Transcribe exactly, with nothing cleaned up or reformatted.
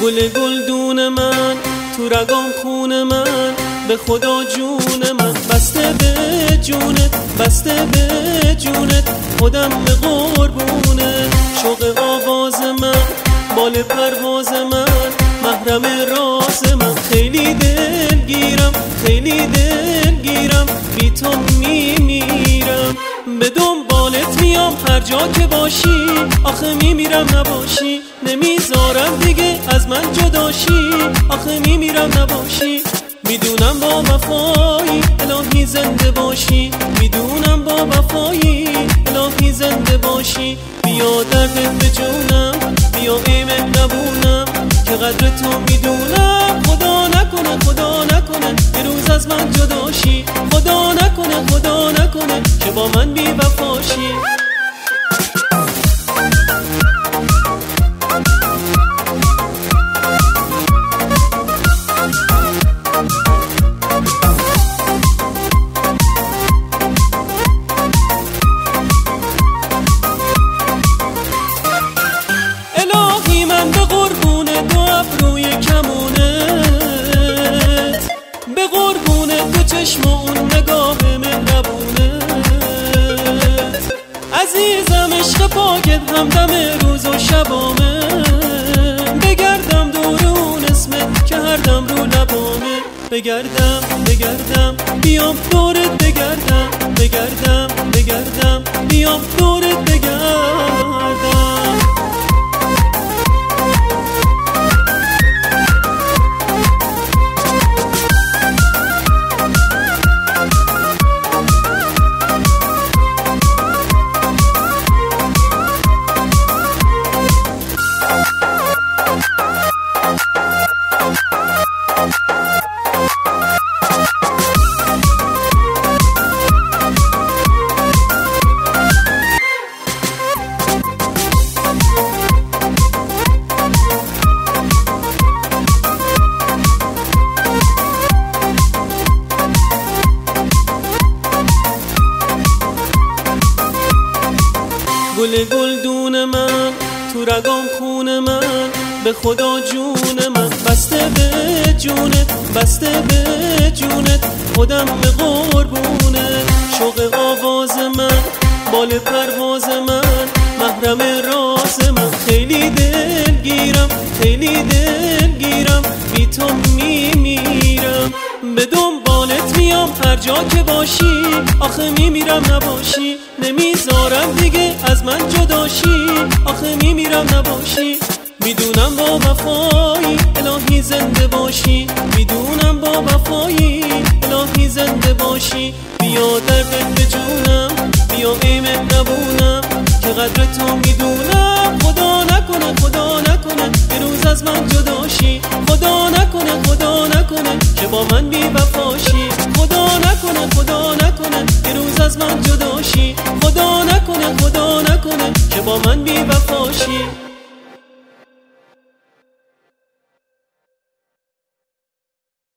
گل گلدون من تو رگام خون من، به خدا جون من بسته به جونت، بسته به جونت، خودم به قربونت. شوق آواز من، بال پرواز من، محرم راز من، خیلی دلگیرم، خیلی دلگیرم، بی تو میمیرم. به دنبالت میام هر جا که باشی، آخه میمیرم نباشی، نمیذارم دیگه از من جداشی، آخه میمیرم نباشی. میدونم با وفایی الهی زنده باشی، میدونم با وفایی الهی زنده باشی. بیا درد به جونم، بیا ای مهربونم، که قدر تو میدونم. خدا نکنه، خدا نکنه یه روز از من جداشی، خدا نکنه، خدا نکنه که با من بی وفاشی. الهی من به قربون دو ابروی کمونت، به قربون دو چشم و اون نگاه مهربونت. عزیزم عشق پاکت همدم روز و شبامه، بگردم دور اون اسمت که هر دم رو لبامه. بگردم بگردم بیام دورت، بگردم بگردم بگردم بیام دورت، بگردم. گل گلدون من تو رگام خون من، به خدا جون من بسته به جونت، بسته به جونت، خودم به قربونت. شوق آواز من، بال پرواز من، محرم راز من، خیلی دلگیرم، خیلی دلگیرم، بی تو میمیرم. به دنبالت میام هر جا که باشی، آخه میمیرم نباشی، نمیذارم دیگه از من جداشی، آخه میمیرم نباشی. میدونم با وفایی الهی زنده باشی، میدونم با وفایی الهی زنده باشی. بیا درد به جونم، بیا ای مهربونم، که قدر تو میدونم. خدا نکنه، خدا نکنه یه روز از من جداشی، خدا نکنه، خدا نکنه که با من بی وفاشی. خدا نکنه، خدا نکنه یه روز از من جداشی، خدا نکنه، خدا نکنه که با من بی وفاشی.